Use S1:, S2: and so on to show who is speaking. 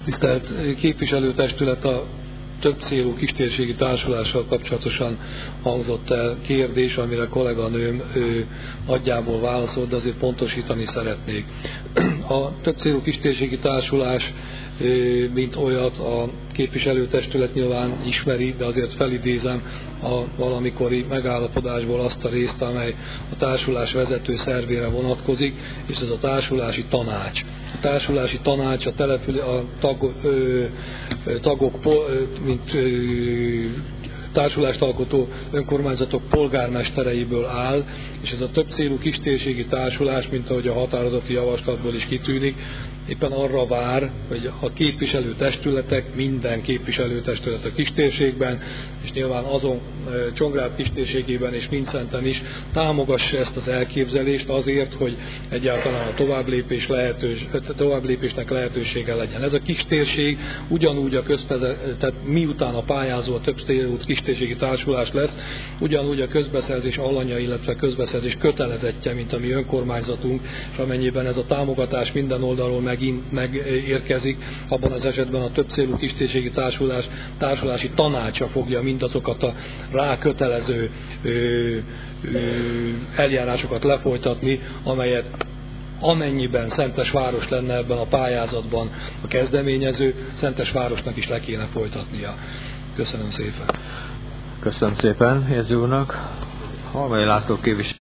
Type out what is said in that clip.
S1: Tisztelt képviselőtestület, a többcélú kistérségi társulással kapcsolatosan hangzott el kérdés, amire kolléganőm nagyjából válaszolt, de azért pontosítani szeretnék. A többcélú kistérségi társulás, mint olyat, a képviselőtestület nyilván ismeri, de azért felidézem a valamikori megállapodásból azt a részt, amely a társulás vezető szervére vonatkozik, és ez a társulási tanács. A társulási tanács a tagok, mint társulást alkotó önkormányzatok polgármestereiből áll, és ez a többcélú kistérségi társulás, mint ahogy a határozati javaslatból is kitűnik, éppen arra vár, hogy a képviselőtestületek, minden képviselőtestület a kistérségben, és nyilván azon Csongrád kistérségében és Mindszenten is támogassa ezt az elképzelést azért, hogy egyáltalán a továbblépésnek lehetősége legyen. Ez a kistérség ugyanúgy tehát miután a pályázó a többcélú kistérségi társulás lesz, ugyanúgy a közbeszerzés alanya, illetve közbeszerzés kötelezettje, mint a mi önkormányzatunk, és amennyiben ez a támogatás minden oldalról megérkezik, abban az esetben a többcélú kistérségi társulási tanácsa fogja mindazokat a rákötelező eljárásokat lefolytatni, amelyet amennyiben Szentesváros lenne ebben a pályázatban a kezdeményező, Szentesvárosnak is le kéne folytatnia. Köszönöm szépen.
S2: Köszönöm szépen Érzsi úrnak. Halmai László képviselő.